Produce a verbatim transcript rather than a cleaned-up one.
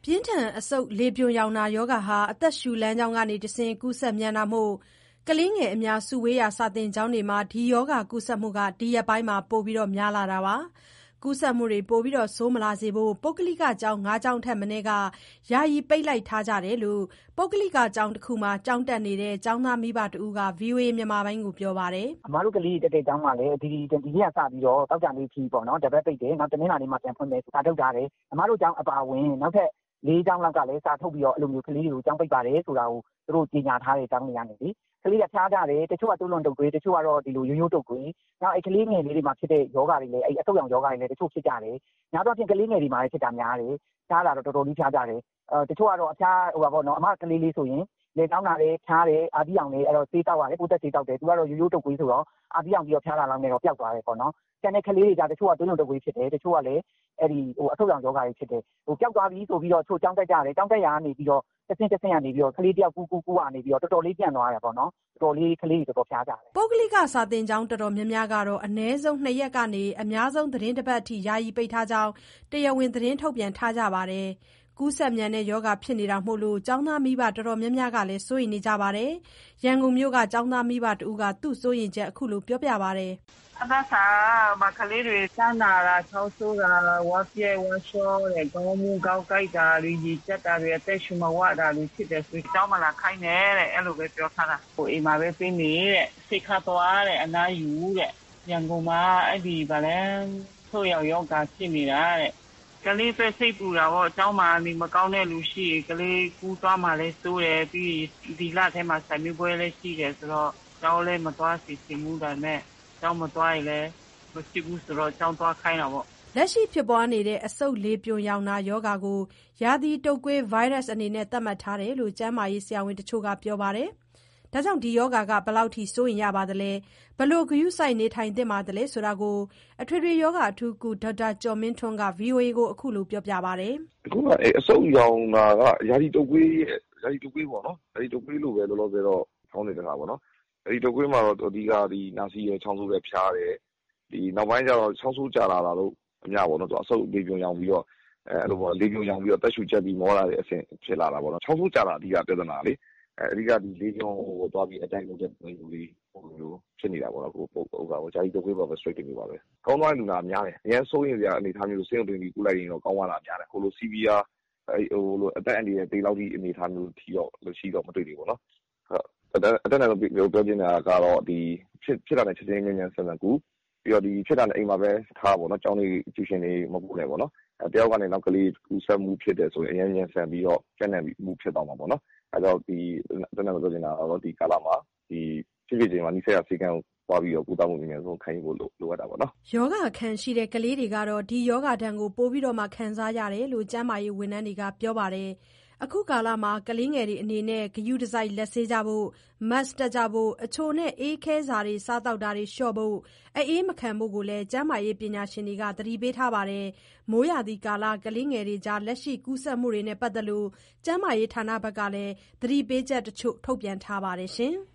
ပြင်းထန်အဆုတ်လေပြွန်ရောင်နာရောဂါဟာအသက်ရှူလမ်းကြောင်းကနေတဆင့်ကူးစက်မြန်တာမို့ကလေးငယ်အများစုဝေးရာစာသင်ကျောင်းတွေမှာဒီရောဂါကူးစက်မှုဒီရက်ပိုင်းပိုများလာတာပါ။ကူးစက်မှုတွေပိုဆိုးမလာစေဖို့ပုဂ္ဂလိကကျောင်းငါးကျောင်းထက်မနည်းကယာယီပိတ်လိုက်ထားကြတယ်လို့ပုဂ္ဂလိကကျောင်းတစ်ခုမှာကျောင်းတက်နေတဲ့ကျောင်းသားမိဘတဦးက ဗွီအိုအေမြန်မာပိုင်းကိုပြောပါတယ်။အမားတို့ကလေးတက်တဲ့ကျောင်းမှာလည်းဒီဒီဒီနေ့ကစပြီးတော့တောက်ကြလေးဖြီးပေါ့နော်တပတ်ပိတ်တယ်နောက်တနင်္လာနေ့မှာပြန်ဖွင့်မယ်စာထုတ်ထားတယ်။အမားတို့ကျောင်းအပါဝင်နောက်ထပ်လေးကျောင်းလောက်ကလည်းစာထုတ်ပြီးတော့အဲ့လိုမျိုးကလေးတွေကိုကျောင်းပိတ်ပါတယ်ဆိုတာကိုသူတို့ကြေညာထားတဲ့ကျောင်းတွေကနေလေကလေးကဖျားကြတယ်တချို့ကတုံးလုံးတုပ်တွေတချို့ကတော့ဒီလိုရိုးရိုးတုပ်တွေနောက်အဲ့ကလေးငယ်လေးတွေမှာဖြစ်တဲ့ယောဂါတွေလည်းအဲ့အဆုတ်ရောင်ယောဂါတွေလည်းတချို့ဖြစ်ကြတယ်။များသောအားဖြင့်ကလေးငယ်တွေမှာလည်းဖြစ်တာများတယ်။ဖျားတာတော့တော်တော်လေးဖျားကြတယ်။အဲတချို့ကတော့အဖျားဟိုပါပေါ့နော်အမကလေးလေးဆိုရင်လေတောင်းတာလည်းဖျားတယ်အာဒီအောင်လည်းအဲ့တော့ဆေးတောက်ရတယ်ပိုးသက်ဆေးတောက်တယ်သူကတော့ရိုးရိုးတုပ်တွေဆိုတော့အာဒီအောင်ပြီးတော့ဖျားတာလောက်နဲ့တော့ပျောက်သွားတယ်ပေါ့နော်။ကျန်တဲ့ကလေးတွေကတချို့ကတုံးလုံးတုပ်တွေဖြစ်တယ်တချို့ကလည်းအဲ့ဒီဟိုအဆုတ်ရောင်ယောဂါတွေဖြစ်တယ်ဟိုပျောက်သွားပြီဆိုပြီးတော့ချို့ကျောင်းတက်ကြတယ်ကျောင်းတက်ရာကနေပြီးတော့တစ်ဆင့်တစ်ဆင့်ကနေပြီးတော့ကလေးတယောက်ကူးကူးကူးကနေပြီးတော့တော်တော်လေးပြန့်သွားတယ်ပေါ့နော်တော်တော်လေးကလေးတွေတော်တော်ဖျားကြတယ်ပုဂ္ဂလိကစာသင်ကျောင်းတော်တော်များများကတော့အနည်းဆုံးနှစ်ရက်ကနေအများဆုံးသတင်းတစ်ပတ်အထိယာယီပိတ်ထားကြောင်းတရားဝင်သတင်းထုတ်ပြန်ထားကြပါတယ်ကူးစက်မြန်တဲ့ယောဂါဖြစ်နေတာမို့လို့ကျောင်းသားမိဘတော်တော်များများကလည်းစိုးရိမ်နေကြပါတယ်ရန်ကုန်မြို့ကကျောင်းသားမိဘတဦးကသူ့စိုးရိမ်ချက်အခုလိုပြောပြပါတယ်အသက်စာမကလေးတွေစမ်းနာတာချောင်းဆိုးတာဝါပြဲဝါရှောတဲ့ကောင်းမှုကောက်ကြိုက်တာတွေကြီးစက်တာတွေအသက်ရှူမဝတာတွေဖြစ်တယ်ဆိုကျောင်းမလာခိုင်းနဲ့တဲ့အဲ့လိုပဲပြောထားတာဟိုအိမ်မှာပဲပြင်းနေတဲ့စိတ်ခါသွားတဲ့အနားယူတဲ့ရန်ကုန်မှာအဲ့ဒီဗလဲဆိုရောက်ယောဂါဖြစ်နေတာတဲ့ကလေးပဲစိတ်ပူတာပေါ့အเจ้าမှာနေမကောင်းတဲ့လူရှိကလေးကူးသွားမှလဲစိုးတယ်ပြီးဒီလထဲမှာဆိုင်မျိုးပွဲလည်းရှိတယ်ဆိုတော့ကျောင်းလည်းမသွားစီစီမှုတာနဲ့ကျောင်းမသွားရင်လည်းမဖြစ်ဘူးဆိုတော့ကျောင်းသွားခိုင်းတာပေါ့လက်ရှိဖြစ်ပွားနေတဲ့အဆုတ်လေပြွန်ရောင်နာယောဂါကိုရာသီတုပ်ကွေးဗိုင်းရပ်စ်အနေနဲ့သတ်မှတ်ထားတယ်လို့ကျန်းမာရေးဆရာဝန်တချို့ကပြောပါတယ်ဒါကြောင့်ဒီယောဂါကဘယ်လောက်ထိစိုးရင်ရပါသလဲဘလို့ဂရုစိုက်နေထိုင်သင့်ပါသလဲဆိုတာကိုအထွေထွေယောဂအထူးကုဒေါက်တာကျော်မင်းထွန်းက ဗွီအိုအေ ကိုအခုလိုပြောပြပါတယ်အခုကအဆုတ်ရောင်နာကရာသီတုပ်ကွေးရာသီတုပ်ကွေးပေါ့နော်ရာသီတုပ်ကွေးလို့ပဲလောလောဆယ်တော့ဖောင်းနေတာပေါ့နော်ရာသီတုပ်ကွေးမှာတော့အဓိကဒီနာစီရယ်ချောင်းဆိုးပဲဖျားတယ်ဒီနောက်ပိုင်းကျတော့ချောင်းဆိုးကြလာတာလို့အများပေါ့နော်သူအဆုတ်လေပြွန်ရောင်ပြီးတော့အဲအဲ့လိုပေါ့လေပြွန်ရောင်ပြီးတော့တက်ရှူချက်ပြီးမောလာတဲ့အဆင့်ဖြစ်လာတာပေါ့နော်ချောင်းဆိုးကြတာအဓိကပြဿနာလေအဲအဓိကဒီလေပြွန်ကိုသွားပြီးအတိုင်းလုပ်တဲ့လူတွေဟိုလိုဖြစ်နေတာပေါ့နော်ကိုပုတ်ပုတ်ကဟိုဂျာကြီးတုပ်ကွေးပါပဲ straight နေပါပဲကောင်းသွားလူနာများတယ်အရင်စိုးရင်စရာအနေထားမျိုးစေးုံတွင်ပြီးကုလိုက်ရင်တော့ကောင်းသွားတာများတယ်ဟိုလို severe အဲဟိုလိုအသက်အန္တရာယ်တေးလောက်ဒီအနေထားမျိုးထီတော့လို့ရှိတော့မတွေ့သေးဘူးပေါ့နော်ဟုတ်အတက်နဲ့ပြောပြောပြနေတာကတော့ဒီဖြစ်ဖြစ်တာနဲ့ချက်ချင်းငင်းငင်းဆန်ဆန်ကူပြီးတော့ဒီဖြစ်တာနဲ့အိမ်မှာပဲထားပါတော့ကျောင်းလေးကျူရှင်လေးမပူနဲ့ပေါ့နော်အဲတယောက်ကနေနောက်ကလေးကူးဆက်မှုဖြစ်တယ်ဆိုရင်အရင်ရင်ဆန်ပြီးတော့ကျန်နေမှုဖြစ်သွားမှာပေါ့နော်အဲတော့ဒီအတက်နဲ့ပြောနေတာတော့ဒီကာလမှာဒီဖြစ်ဖြစ်ချင်းမှာနိစ္စရစေကံပွားပြီးတော့ကုသမှုအများဆုံးခံယူဖို့လိုလိုအပ်တာပေါ့နော်ယောဂခံရှိတဲ့ကလေးတွေကတော့ဒီယောဂဒဏ်ကိုပိုပြီးတော့မှခံစားရတယ်လို့ကျန်းမာရေးဝန်ထမ်းတွေကပြောပါတယ်အခုကာလမှာကလေးငယ်တွေအနေနဲ့ဂရုတစိုက်လက်ဆေးကြဖို့ mask တပ်ကြဖို့အချိုနဲ့အေးခဲစာတွေစားတောက်တာတွေလျှော့ဖို့အေးမခံဖို့ကိုလည်းကျန်းမာရေးပညာရှင်တွေကသတိပေးထားပါတယ်မိုးရာသီကာလကလေးငယ်တွေကြားလက်ရှိကူးစက်မှုတွေနဲ့ပတ်သက်လို့ကျန်းမာရေးဌာနဘက်ကလည်းသတိပေးချက်တချို့ထုတ်ပြန်ထားပါတယ်ရှင်